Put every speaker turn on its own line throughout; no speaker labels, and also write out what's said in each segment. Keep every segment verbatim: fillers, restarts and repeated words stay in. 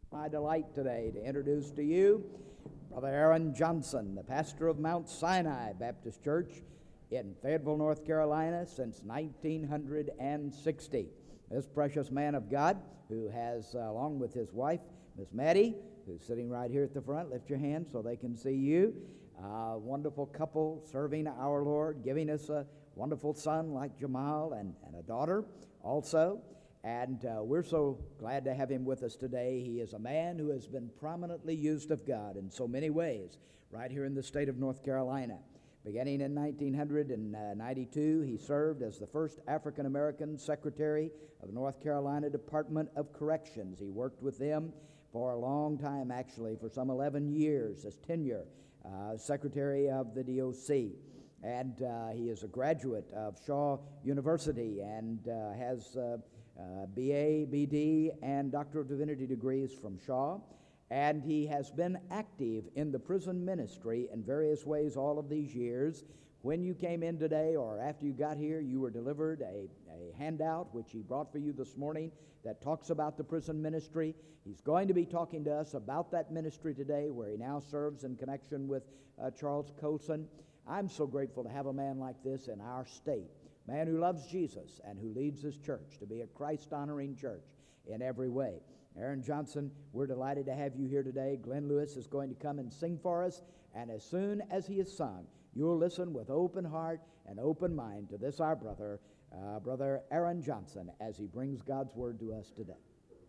My delight today to introduce to you Brother Aaron Johnson, the pastor of Mount Sinai Baptist Church in Fayetteville, North Carolina since nineteen sixty. This precious man of God who has, uh, along with his wife, Miss Maddie, who's sitting right here at the front, lift your hand so they can see you. Uh, wonderful couple serving our Lord, giving us a wonderful son like Jamal and, and a daughter also. And uh, we're so glad to have him with us today. He is a man who has been prominently used of God in so many ways right here in the state of North Carolina. Beginning in nineteen ninety-two, he served as the first African-American secretary of the North Carolina Department of Corrections. He worked with them for a long time, actually, for some eleven years as tenure uh, secretary of the D O C. And uh, he is a graduate of Shaw University and uh, has uh, uh, B A, B D, and Doctor of Divinity degrees from Shaw. And he has been active in the prison ministry in various ways all of these years. When you came in today or after you got here, you were delivered a, a handout which he brought for you this morning that talks about the prison ministry. He's going to be talking to us about that ministry today, where he now serves in connection with uh, Charles Colson. I'm so grateful to have a man like this in our state, a man who loves Jesus and who leads his church to be a Christ-honoring church in every way. Aaron Johnson, we're delighted to have you here today. Glenn Lewis is going to come and sing for us, and as soon as he is sung, you'll listen with open heart and open mind to this, our brother, uh, Brother Aaron Johnson, as he brings God's word to us today.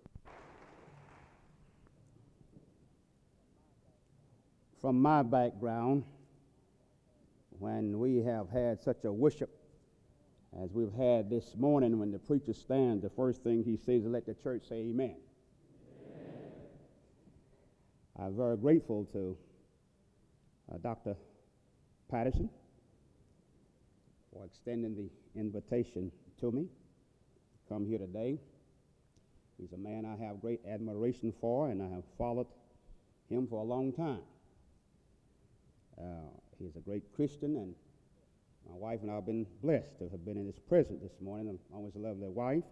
From my background, when we have had such a worship as we've had this morning, when the preacher stands, the first thing he says is, let the church say amen. Amen. I'm very grateful to uh, Doctor Patterson for extending the invitation to me to come here today. He's a man I have great admiration for, and I have followed him for a long time. Uh, he's a great Christian, and my wife and I have been blessed to have been in his presence this morning. I'm always a lovely wife,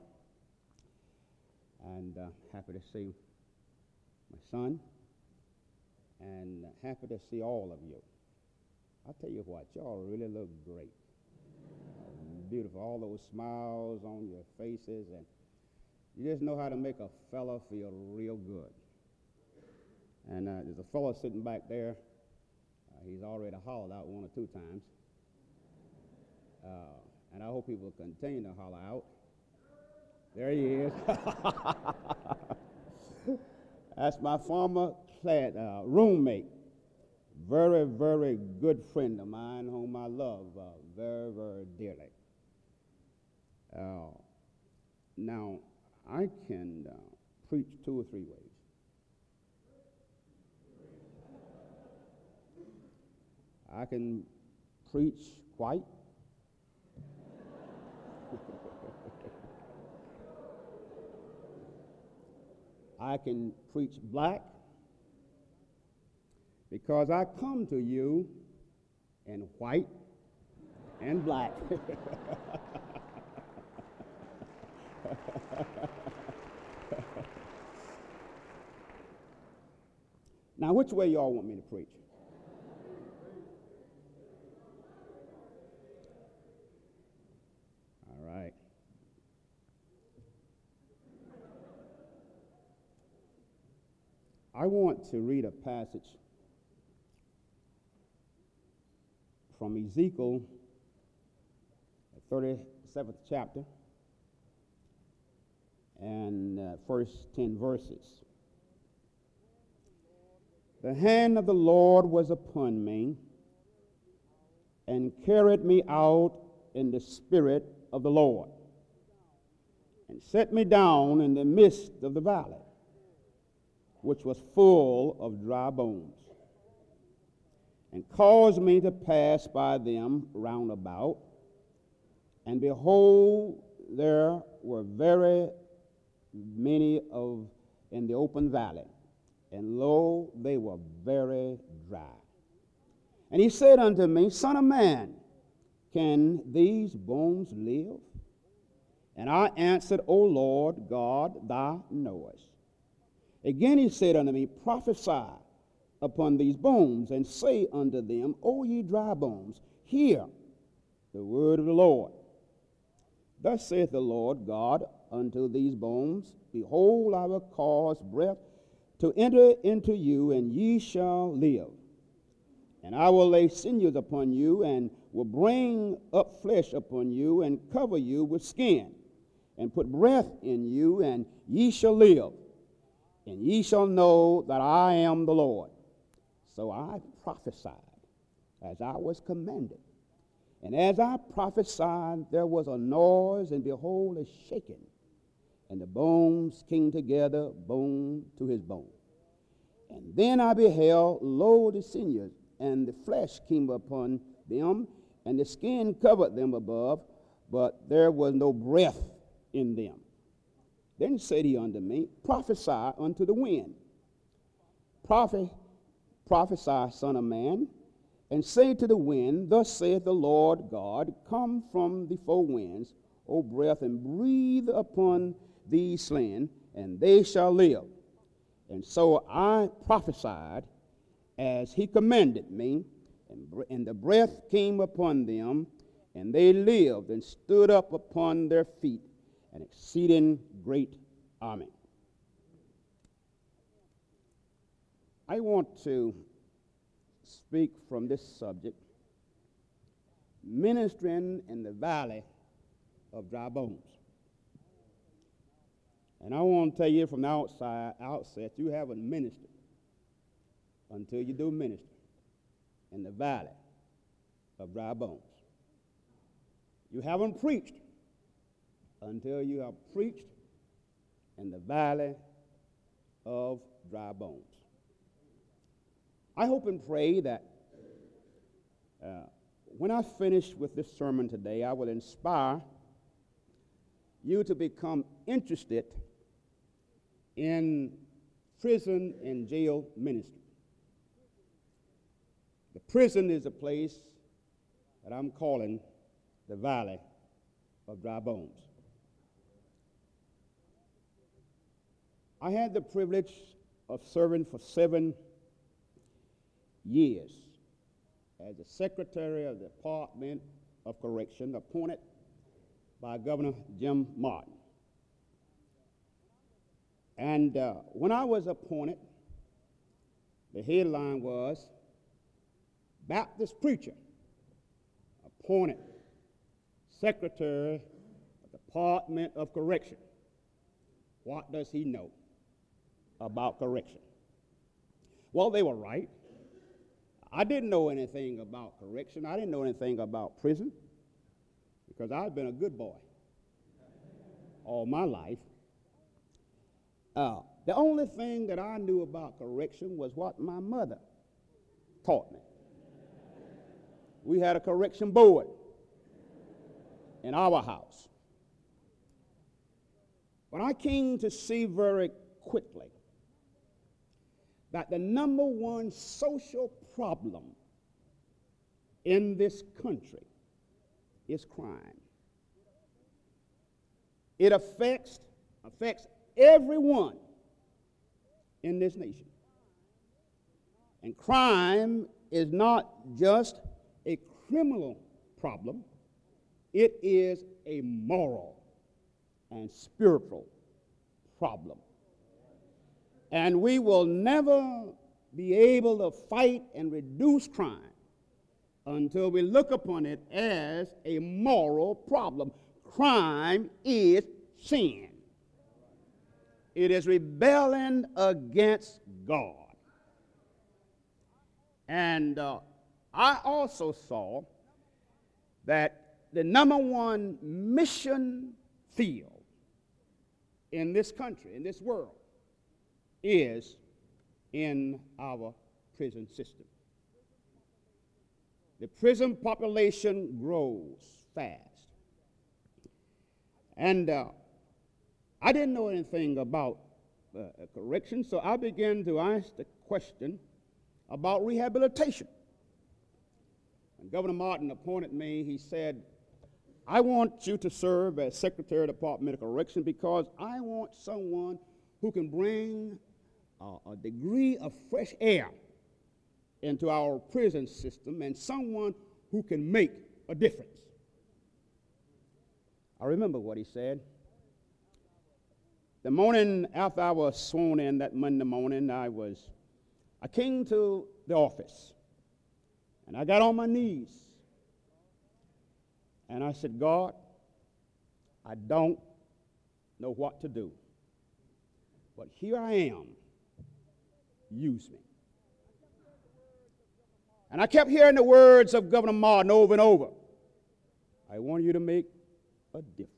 and uh, happy to see my son, and happy to see all of you. I'll tell you what, y'all really look great. Uh, beautiful, all those smiles on your faces, and you just know how to make a fella feel real good. And uh, there's a fella sitting back there. Uh, he's already hollered out one or two times. Uh, and I hope he will continue to holler out. There he is. That's my former class, uh, roommate. Very, very good friend of mine whom I love uh, very, very dearly. Uh, now, I can uh, preach two or three ways. I can preach white. I can preach black, because I come to you in white and black. Now, which way y'all want me to preach? All right. I want to read a passage from Ezekiel, the thirty-seventh chapter, and uh, first ten verses. The hand of the Lord was upon me, and carried me out in the spirit of the Lord, and set me down in the midst of the valley, which was full of dry bones, and caused me to pass by them round about. And behold, there were very many of in the open valley, and lo, they were very dry. And he said unto me, Son of man, can these bones live? And I answered, O Lord God, thou knowest. Again he said unto me, prophesy upon these bones, and say unto them, O ye dry bones, hear the word of the Lord. Thus saith the Lord God unto these bones, behold, I will cause breath to enter into you, and ye shall live. And I will lay sinews upon you, and will bring up flesh upon you, and cover you with skin, and put breath in you, and ye shall live. And ye shall know that I am the Lord. So I prophesied as I was commanded. And as I prophesied, there was a noise, and behold, a shaking. And the bones came together, bone to his bone. And then I beheld, lo, the sinews, and the flesh came upon them, and the skin covered them above, but there was no breath in them. Then said he unto me, prophesy unto the wind. Prophet, prophesy, son of man, and say to the wind, thus saith the Lord God, come from the four winds, O breath, and breathe upon these slain, and they shall live. And so I prophesied as he commanded me, and, bre- and the breath came upon them, and they lived and stood up upon their feet, an exceeding great army. I want to speak from this subject, ministering in the valley of dry bones. And I want to tell you from the outside, outset, you haven't ministered until you do minister in the valley of dry bones. You haven't preached until you have preached in the valley of dry bones. I hope and pray that uh, when I finish with this sermon today, I will inspire you to become interested in prison and jail ministry. The prison is a place that I'm calling the Valley of Dry Bones. I had the privilege of serving for seven years as the Secretary of the Department of Correction, appointed by Governor Jim Martin. And uh, when I was appointed, the headline was Baptist Preacher appointed Secretary of the Department of Correction. What does he know about correction? Well, they were right. I didn't know anything about correction. I didn't know anything about prison because I'd been a good boy all my life. Uh, the only thing that I knew about correction was what my mother taught me. We had a correction board in our house. But I came to see very quickly that the number one social problem in this country is crime. It affects, affects everyone in this nation. And crime is not just a criminal problem, it is a moral and spiritual problem. And we will never be able to fight and reduce crime until we look upon it as a moral problem. Crime is sin. It is rebelling against God. And uh, I also saw that the number one mission field in this country, in this world, is in our prison system. The prison population grows fast. And uh, I didn't know anything about uh, correction, so I began to ask the question about rehabilitation. When Governor Martin appointed me, he said, I want you to serve as Secretary of the Department of Correction because I want someone who can bring a degree of fresh air into our prison system and someone who can make a difference. I remember what he said. The morning after I was sworn in that Monday morning, I was, I came to the office and I got on my knees and I said, God, I don't know what to do, but here I am. Use me. And I kept hearing the words of Governor Martin over and over. I want you to make a difference.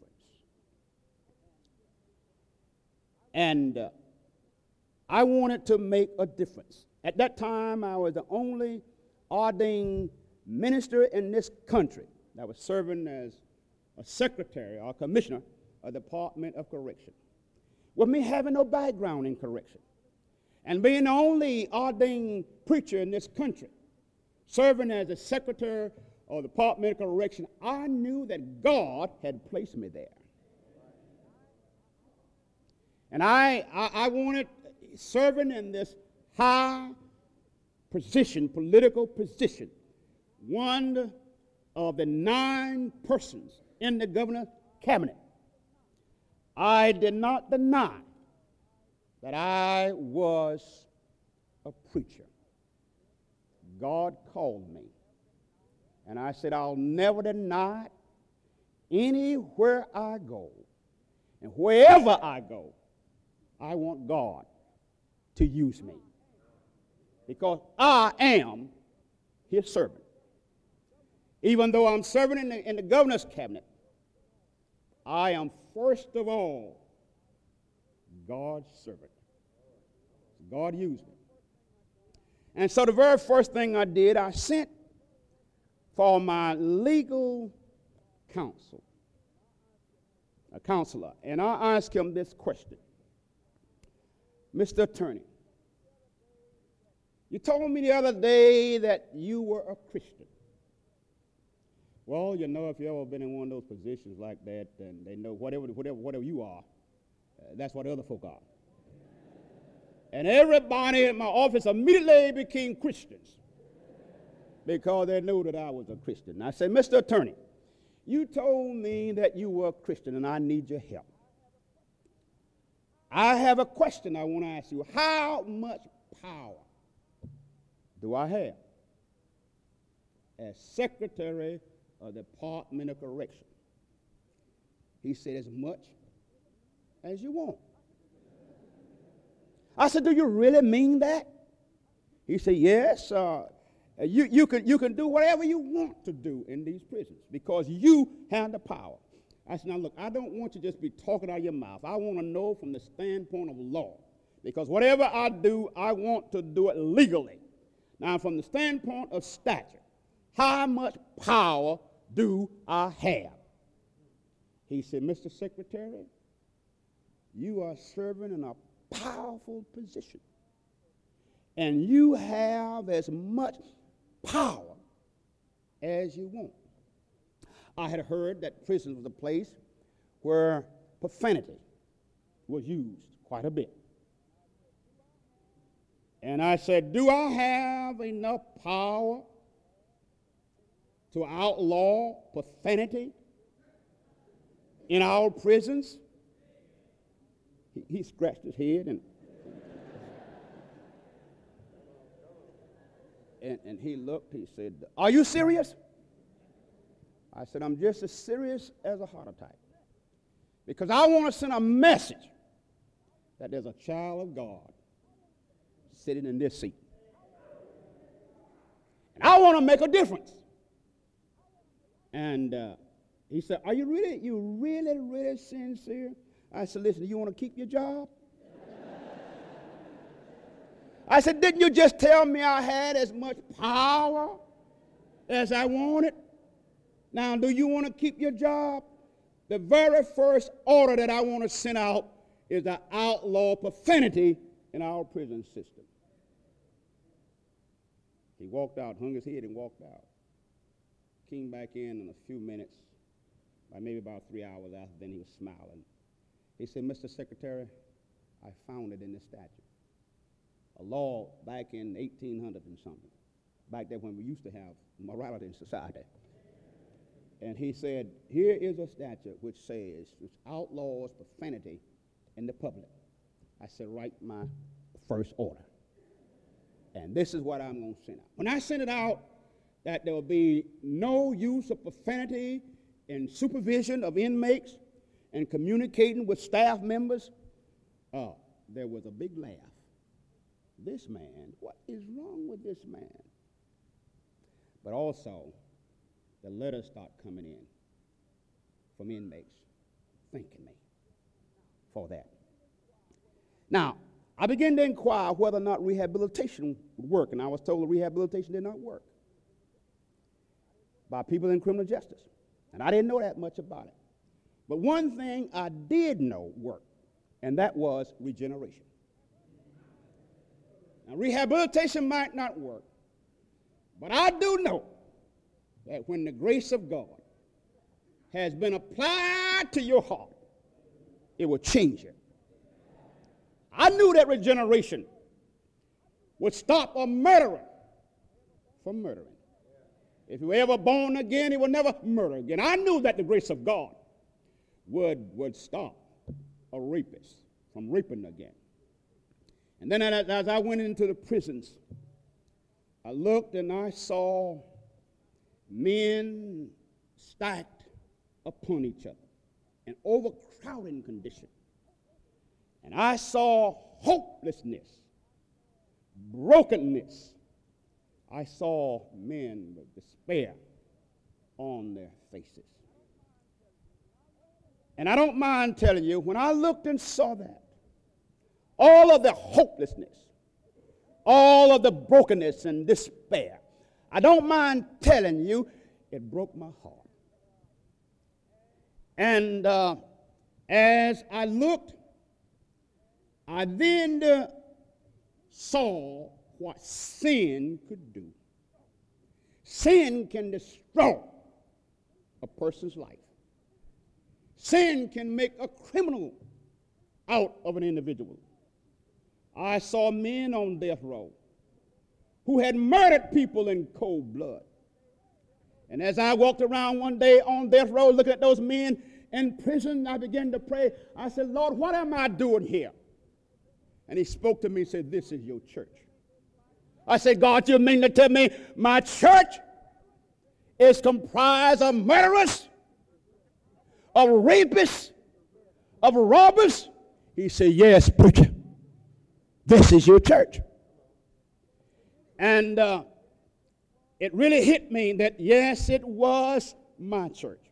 And uh, I wanted to make a difference. At that time, I was the only ordained minister in this country that was serving as a secretary or commissioner of the Department of Correction, with me having no background in correction, and being the only ordained preacher in this country, serving as a secretary of the Department of Correction. I knew that God had placed me there. And I, I, I wanted, serving in this high position, political position, one of the nine persons in the governor's cabinet, I did not deny that I was a preacher. God called me. And I said, I'll never deny it. Anywhere I go, and wherever I go, I want God to use me, because I am his servant. Even though I'm serving in the, in the governor's cabinet, I am first of all God's servant. God used me. And so the very first thing I did, I sent for my legal counsel, a counselor, and I asked him this question. Mister Attorney, you told me the other day that you were a Christian. Well, you know, if you've ever been in one of those positions like that, then they know whatever, whatever, whatever you are, uh, that's what other folk are. And everybody in my office immediately became Christians because they knew that I was a Christian. And I said, Mister Attorney, you told me that you were a Christian and I need your help. I have a question I want to ask you. How much power do I have as Secretary of the Department of Correction? He said, as much as you want. I said, do you really mean that? He said, yes. Uh, you, you, can, you can do whatever you want to do in these prisons because you have the power. I said, now look, I don't want you to just be talking out of your mouth. I want to know from the standpoint of law, because whatever I do, I want to do it legally. Now, from the standpoint of statute, how much power do I have? He said, Mister Secretary, you are serving in a powerful position, and you have as much power as you want. I had heard that prison was a place where profanity was used quite a bit. And I said, do I have enough power to outlaw profanity in our prisons? He, he scratched his head and, and and he looked, he said, are you serious? I said, I'm just as serious as a heart attack, because I want to send a message that there's a child of God sitting in this seat. And I want to make a difference. And uh, he said, are you really, you really, really sincere? I said, listen, do you want to keep your job? I said, didn't you just tell me I had as much power as I wanted? Now, do you want to keep your job? The very first order that I want to send out is to outlaw profanity in our prison system. He walked out, hung his head and walked out. Came back in in a few minutes, by maybe about three hours after, then he was smiling. He said, Mister Secretary, I found it in the statute. a law back in eighteen hundred and something, back there when we used to have morality in society. And he said, here is a statute which says, which outlaws profanity in the public. I said, write my first order. And this is what I'm going to send out. When I send it out, that there will be no use of profanity in supervision of inmates and communicating with staff members, uh, there was a big laugh. This man, what is wrong with this man? But also, the letters start coming in from inmates thanking me for that. Now, I began to inquire whether or not rehabilitation would work, and I was told that rehabilitation did not work by people in criminal justice. And I didn't know that much about it. But one thing I did know worked, and that was regeneration. Now, rehabilitation might not work, but I do know that when the grace of God has been applied to your heart, it will change you. I knew that regeneration would stop a murderer from murdering. If he were ever born again, he would never murder again. I knew that the grace of God would, would stop a rapist from raping again. And then as, as I went into the prisons, I looked and I saw men stacked upon each other, an overcrowding condition. And I saw hopelessness, brokenness. I saw men with despair on their faces. And I don't mind telling you, when I looked and saw that, all of the hopelessness, all of the brokenness and despair, I don't mind telling you, it broke my heart. And uh, as I looked, I then uh, saw what sin could do. Sin can destroy a person's life. Sin can make a criminal out of an individual. I saw men on death row who had murdered people in cold blood. And as I walked around one day on death row looking at those men in prison, I began to pray. I said, Lord, what am I doing here? And he spoke to me and said, this is your church. I said, God, you mean to tell me my church is comprised of murderers, of rapists, of robbers? He said, yes, preacher. This is your church. And uh, it really hit me that, yes, it was my church.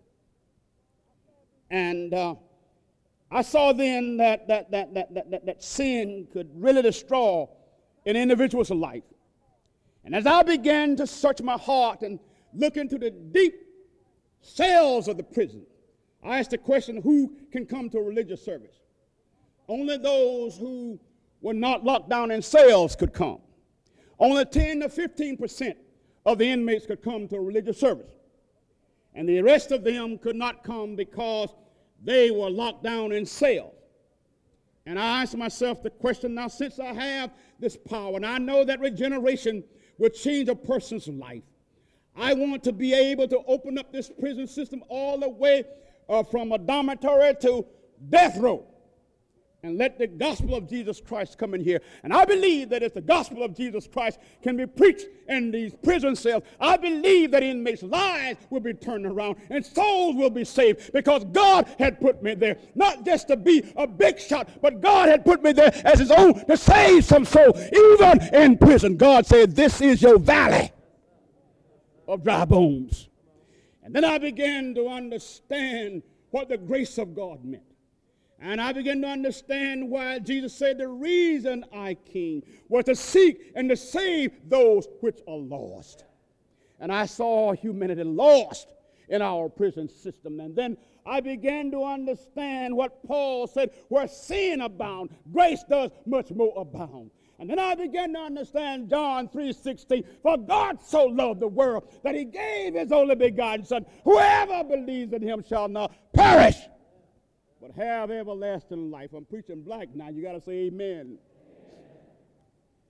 And uh, I saw then that that, that, that, that, that that sin could really destroy an individual's life. And as I began to search my heart and look into the deep cells of the prison, I asked the question, who can come to a religious service? Only those who were not locked down in cells could come. Only ten to fifteen percent of the inmates could come to a religious service. And the rest of them could not come because they were locked down in cells. And I asked myself the question, now since I have this power and I know that regeneration will change a person's life, I want to be able to open up this prison system all the way uh, from a dormitory to death row. And let the gospel of Jesus Christ come in here. And I believe that if the gospel of Jesus Christ can be preached in these prison cells, I believe that inmates' lives will be turned around and souls will be saved, because God had put me there, not just to be a big shot, but God had put me there as his own to save some soul, even in prison. God said, this is your valley of dry bones. And then I began to understand what the grace of God meant. And I began to understand why Jesus said the reason I came was to seek and to save those which are lost. And I saw humanity lost in our prison system. And then I began to understand what Paul said, where sin abounds, grace does much more abound. And then I began to understand John three sixteen, for God so loved the world that he gave his only begotten Son. Whoever believes in him shall not perish, but have everlasting life. I'm preaching black now. You got to say amen.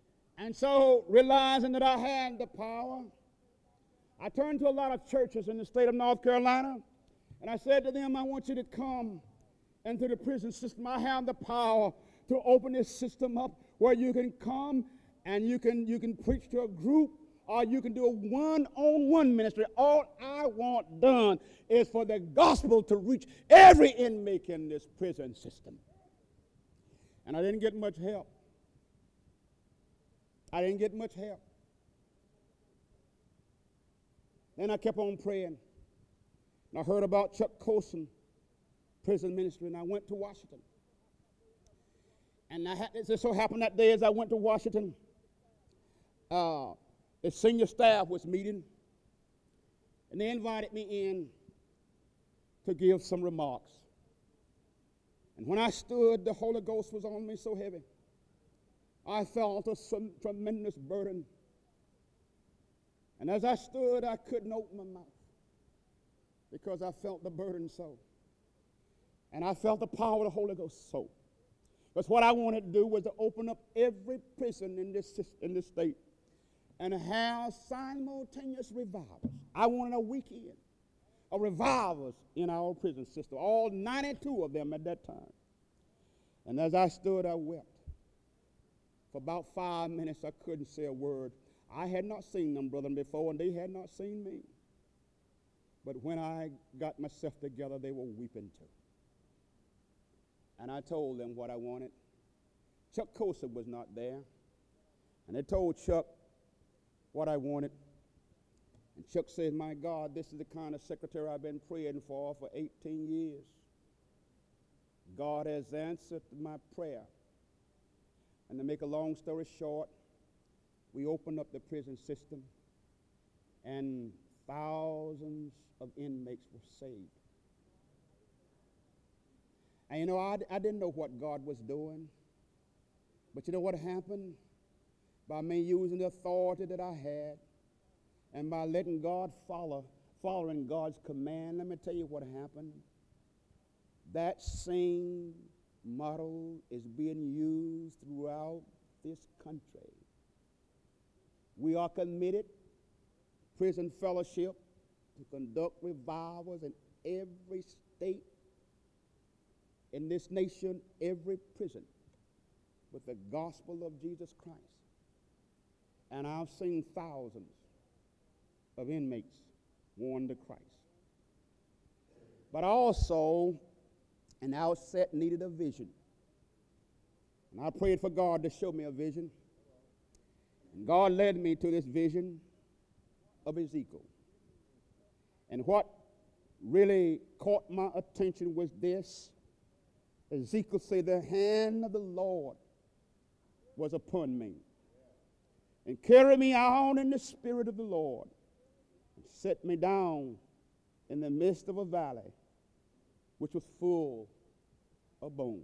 And so, realizing that I had the power, I turned to a lot of churches in the state of North Carolina, and I said to them, I want you to come into the prison system. I have the power to open this system up where you can come and you can, you can preach to a group, or you can do a one-on-one ministry. All I want done is for the gospel to reach every inmate in this prison system. And I didn't get much help. I didn't get much help. Then I kept on praying. And I heard about Chuck Colson prison ministry, and I went to Washington. And I had, it just so happened that day as I went to Washington, uh, the senior staff was meeting, and they invited me in to give some remarks. And when I stood, the Holy Ghost was on me so heavy. I felt a some tremendous burden. And as I stood, I couldn't open my mouth because I felt the burden so. And I felt the power of the Holy Ghost so. Because what I wanted to do was to open up every prison in this, in this state and have simultaneous revivals. I wanted a weekend of revivals in our prison system, all ninety-two of them at that time. And as I stood, I wept. For about five minutes, I couldn't say a word. I had not seen them, brethren, before, and they had not seen me. But when I got myself together, they were weeping too. And I told them what I wanted. Chuck Colson was not there. And I told Chuck what I wanted. And Chuck said, my God, this is the kind of secretary I've been praying for for eighteen years. God has answered my prayer. And to make a long story short, we opened up the prison system, and thousands of inmates were saved. And you know, I, I didn't know what God was doing. But you know what happened? By me using the authority that I had, and by letting God follow, following God's command, let me tell you what happened. That same model is being used throughout this country. We are committed, prison fellowship, to conduct revivals in every state in this nation, every prison, with the gospel of Jesus Christ. And I've seen thousands of inmates won to Christ. But I also, in the outset, needed a vision. And I prayed for God to show me a vision. And God led me to this vision of Ezekiel. And what really caught my attention was this. Ezekiel said, the hand of the Lord was upon me, and carried me out in the spirit of the Lord, and set me down in the midst of a valley which was full of bones.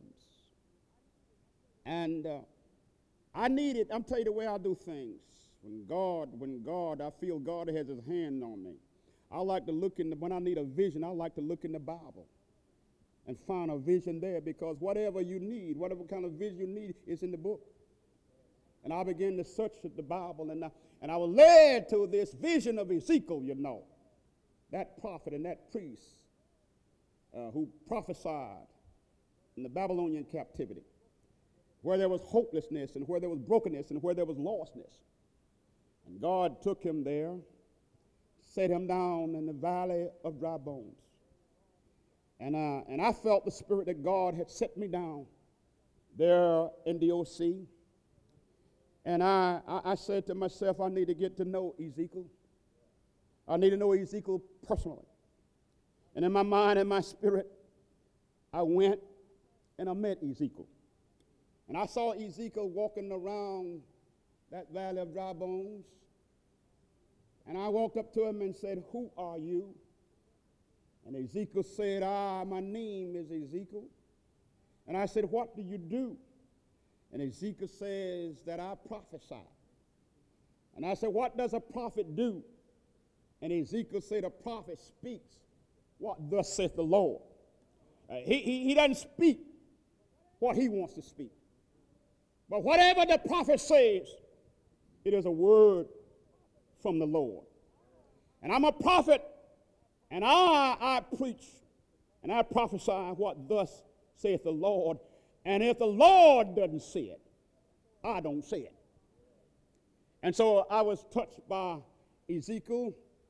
And uh, I needed, I'm telling you the way I do things. When God, when God, I feel God has his hand on me. I like to look in the, when I need a vision, I like to look in the Bible and find a vision there, because whatever you need, whatever kind of vision you need is in the book. And I began to search the Bible, and I, and I was led to this vision of Ezekiel, you know, that prophet and that priest uh, who prophesied in the Babylonian captivity, where there was hopelessness and where there was brokenness and where there was lostness. And God took him there, set him down in the valley of dry bones. And, uh, and I felt the spirit that God had set me down there in the O C. And I, I, I said to myself, I need to get to know Ezekiel. I need to know Ezekiel personally. And in my mind and my spirit, I went and I met Ezekiel. And I saw Ezekiel walking around that valley of dry bones. And I walked up to him and said, who are you? And Ezekiel said, ah, my name is Ezekiel. And I said, what do you do? And Ezekiel says that I prophesy. And I said, what does a prophet do? And Ezekiel said, a prophet speaks what thus saith the Lord. Uh, he, he, he doesn't speak what he wants to speak. But whatever the prophet says, It is a word from the Lord. And I'm a prophet, and I, I preach, and I prophesy what thus saith the Lord. And if the Lord doesn't see it, I don't see it. And so I was touched by Ezekiel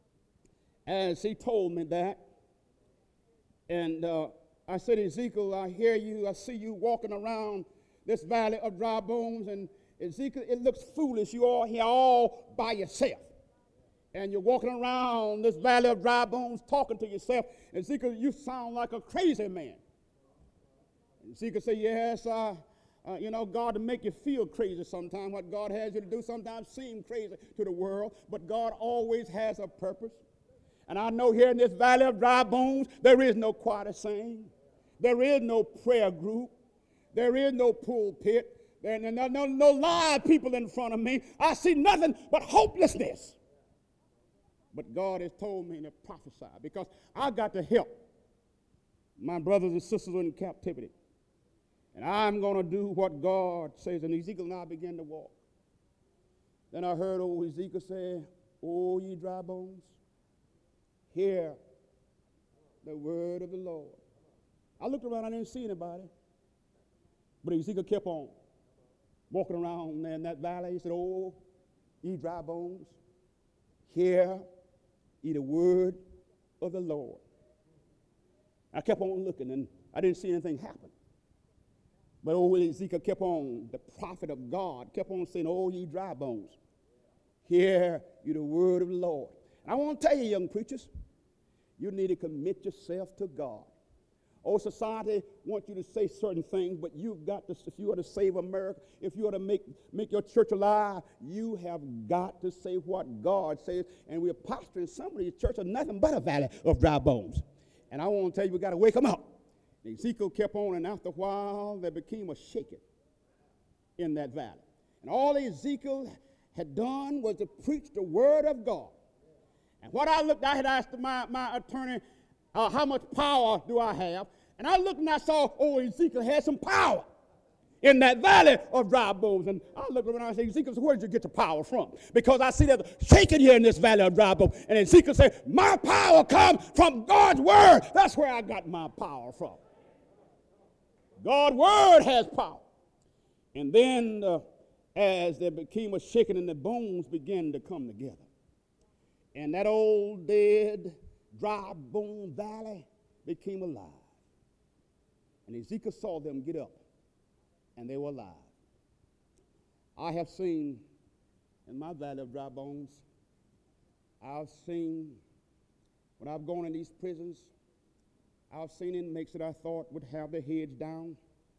as he told me that. And uh, I said, Ezekiel, I hear you, I see you walking around this valley of dry bones, and Ezekiel, it looks foolish. You all here all by yourself. And you're walking around this valley of dry bones talking to yourself. Ezekiel, you sound like a crazy man. And Ezekiel said, yes, uh, uh, you know, God to make you feel crazy sometimes. What God has you to do sometimes seem crazy to the world, but God always has a purpose. And I know here in this valley of dry bones, there is no choir to sing. There is no prayer group. There is no pulpit. There are no, no, no live people in front of me. I see nothing but hopelessness. But God has told me to prophesy because I got to help my brothers and sisters in captivity. And I'm going to do what God says. And Ezekiel and I began to walk. Then I heard old Ezekiel say, "O ye dry bones, hear the word of the Lord." I looked around, I didn't see anybody. But Ezekiel kept on walking around there in that valley. He said, "Oh, ye dry bones, hear ye the word of the Lord." I kept on looking, and I didn't see anything happen. But old Ezekiel kept on, the prophet of God, kept on saying, "Oh, ye dry bones, hear ye the word of the Lord." And I want to tell you, young preachers, you need to commit yourself to God. Oh, society wants you to say certain things, but you've got to, if you are to save America, if you are to make, make your church alive, you have got to say what God says. And we're posturing some of these churches are nothing but a valley of dry bones. And I want to tell you, we got to wake them up. And Ezekiel kept on, and after a while, there became a shaking in that valley. And all Ezekiel had done was to preach the word of God. And what I looked, I had asked my, my attorney, uh, how much power do I have? And I looked and I saw, oh, Ezekiel had some power in that valley of dry bones. And I looked around and I said, Ezekiel, where did you get the power from? Because I see that shaking here in this valley of dry bones. And Ezekiel said, my power comes from God's word. That's where I got my power from. God's word has power. And then uh, as there became a shaking and the bones began to come together. And that old dead dry bone valley became alive. And Ezekiel saw them get up, and they were alive. I have seen in my valley of dry bones, I've seen, when I've gone in these prisons, I've seen inmates that I thought would have their heads down.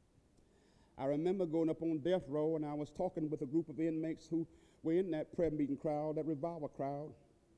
I remember going up on death row, and I was talking with a group of inmates who were in that prayer meeting crowd, that revival crowd.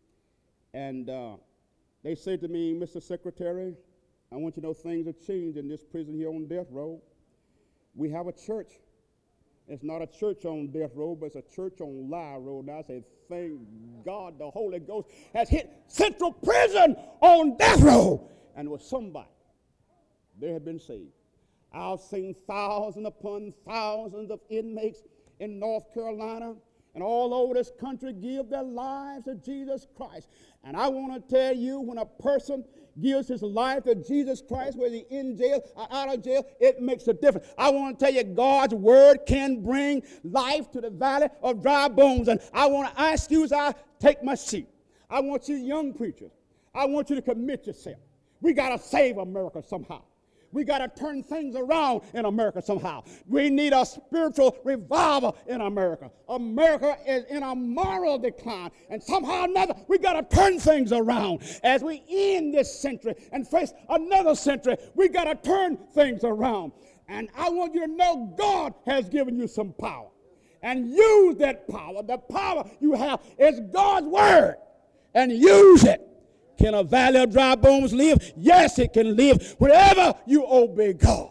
And uh, they said to me, Mister Secretary, I want you to know things have changed in this prison here on death row. We have a church. It's not a church on death row, but it's a church on live row. And I said, thank God the Holy Ghost has hit Central Prison on death row. And it was somebody. They had been saved. I've seen thousands upon thousands of inmates in North Carolina and all over this country give their lives to Jesus Christ. And I want to tell you, when a person gives his life to Jesus Christ, whether he's in jail or out of jail, it makes a difference. I want to tell you, God's word can bring life to the valley of dry bones. And I want to ask you as I take my seat, I want you young preachers, I want you to commit yourself. We got to save America somehow. We got to turn things around in America somehow. We need a spiritual revival in America. America is in a moral decline. And somehow or another, we got to turn things around. As we end this century and face another century, we got to turn things around. And I want you to know God has given you some power. And use that power. The power you have is God's word. And use it. Can a valley of dry bones live? Yes, it can live wherever you obey God.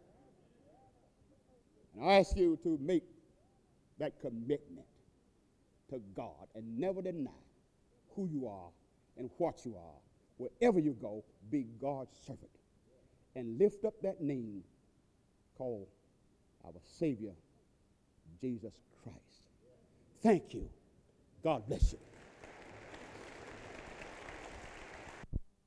And I ask you to make that commitment to God and never deny who you are and what you are. Wherever you go, be God's servant. And lift up that name called our Savior, Jesus Christ. Thank you. God bless you.